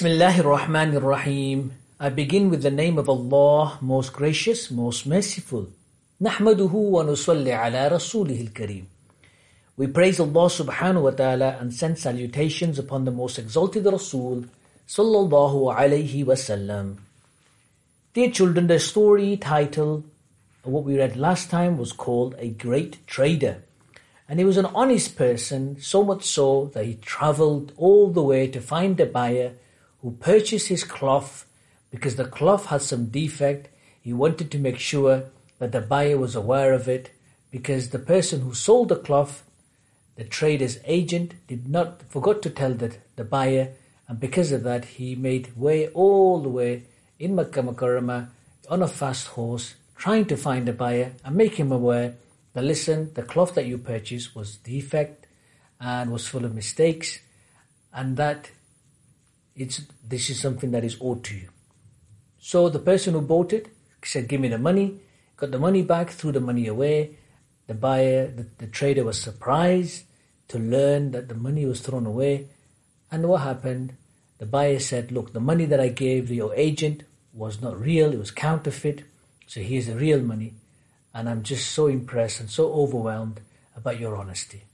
Bismillahir Rahmanir Rahim. I begin with the name of Allah, most gracious, most merciful. Nahmaduhu wa nusalli ala rasulihil kareem. We praise Allah subhanahu wa ta'ala and send salutations upon the most exalted Rasul, sallallahu alayhi wasallam. Dear children, the story title, what we read last time, was called A Great Trader. And he was an honest person, so much so that he travelled all the way to find a buyer who purchased his cloth. Because the cloth had some defect, he wanted to make sure that the buyer was aware of it, because the person who sold the cloth, the trader's agent, forgot to tell the buyer, and because of that he made way all the way in Makkah Mukarramah on a fast horse, trying to find a buyer and make him aware that, listen, the cloth that you purchased was defect and was full of mistakes, and that this is something that is owed to you. So the person who bought it said, give me the money, got the money back, threw the money away. The buyer, the trader, was surprised to learn that the money was thrown away. And what happened? The buyer said, look, the money that I gave your agent was not real, it was counterfeit. So here's the real money. And I'm just so impressed and so overwhelmed about your honesty.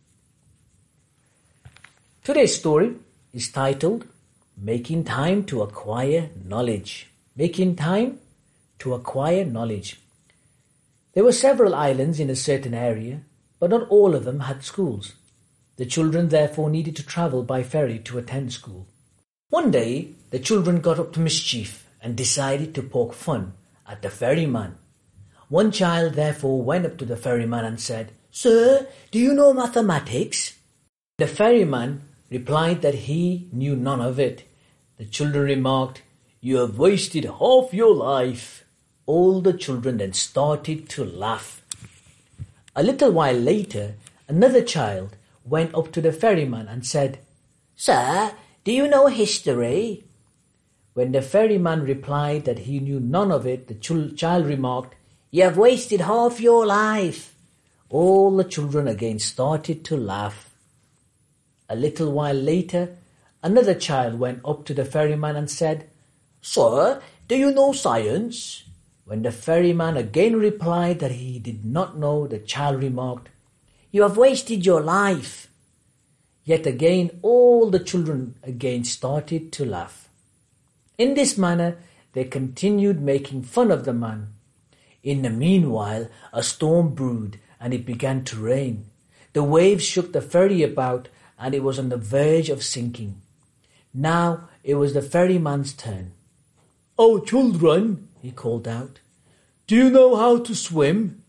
Today's story is titled, Making Time to Acquire Knowledge. Making time to acquire knowledge. There were several islands in a certain area, but not all of them had schools. The children therefore needed to travel by ferry to attend school. One day, the children got up to mischief and decided to poke fun at the ferryman. One child therefore went up to the ferryman and said, Sir, do you know mathematics? The ferryman replied that he knew none of it. The children remarked, You have wasted half your life. All the children then started to laugh. A little while later, another child went up to the ferryman and said, Sir, do you know history? When the ferryman replied that he knew none of it, the child remarked, You have wasted half your life. All the children again started to laugh. A little while later, another child went up to the ferryman and said, Sir, do you know science? When the ferryman again replied that he did not know, the child remarked, You have wasted your life. Yet again all the children again started to laugh. In this manner they continued making fun of the man. In the meanwhile a storm brewed and it began to rain. The waves shook the ferry about and it was on the verge of sinking. Now it was the ferryman's turn. Oh, children, he called out, do you know how to swim?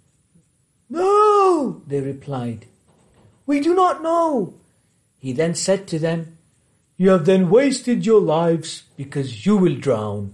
No, they replied. We do not know. He then said to them, You have then wasted your lives because you will drown.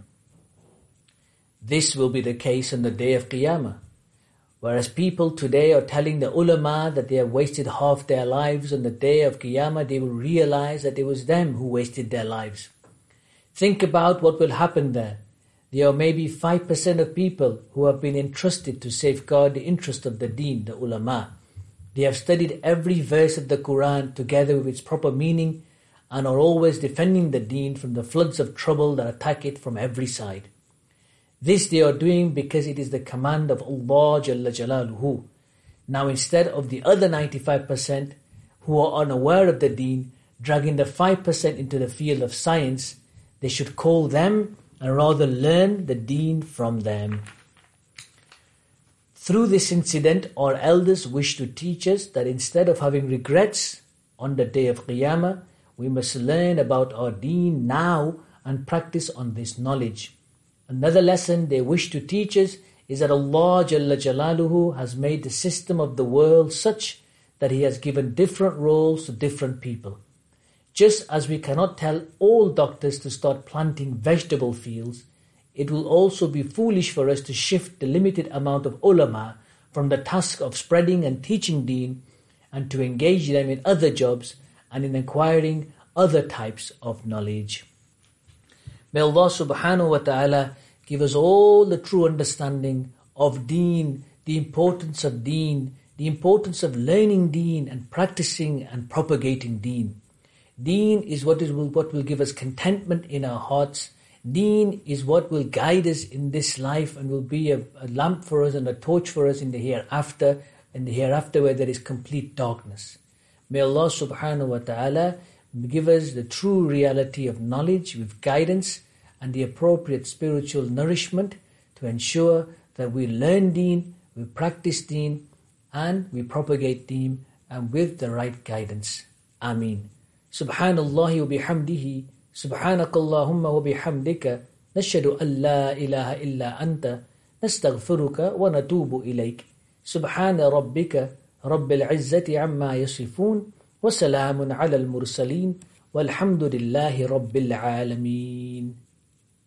This will be the case on the day of Qiyamah. Whereas people today are telling the ulama that they have wasted half their lives, on the day of Qiyamah they will realize that it was them who wasted their lives. Think about what will happen there. There are maybe 5% of people who have been entrusted to safeguard the interest of the deen, the ulama. They have studied every verse of the Quran together with its proper meaning and are always defending the deen from the floods of trouble that attack it from every side. This they are doing because it is the command of Allah Jalla Jalaluhu. Now instead of the other 95% who are unaware of the deen dragging the 5% into the field of science, they should call them and rather learn the deen from them. Through this incident, our elders wish to teach us that instead of having regrets on the day of Qiyamah, we must learn about our deen now and practice on this knowledge. Another lesson they wish to teach us is that Allah Jalla Jalaluhu has made the system of the world such that He has given different roles to different people. Just as we cannot tell all doctors to start planting vegetable fields, it will also be foolish for us to shift the limited amount of ulama from the task of spreading and teaching deen and to engage them in other jobs and in acquiring other types of knowledge. May Allah subhanahu wa ta'ala give us all the true understanding of deen, the importance of deen, the importance of learning deen and practicing and propagating deen. Deen is what will give us contentment in our hearts. Deen is what will guide us in this life and will be a lamp for us and a torch for us in the hereafter, where there is complete darkness. May Allah subhanahu wa ta'ala give us the true reality of knowledge with guidance and the appropriate spiritual nourishment to ensure that we learn Deen, we practice Deen, and we propagate Deen and with the right guidance. Ameen. Subhanallah wa bihamdihi, subhanakallahumma wa bihamdika, nashhadu an la ilaha illa anta, nastaghfiruka wa natubu ilayk. Subhana rabbika, rabbil izzati amma yasifun, wa salamun ala al-mursaleen, walhamdulillahi rabbil alameen.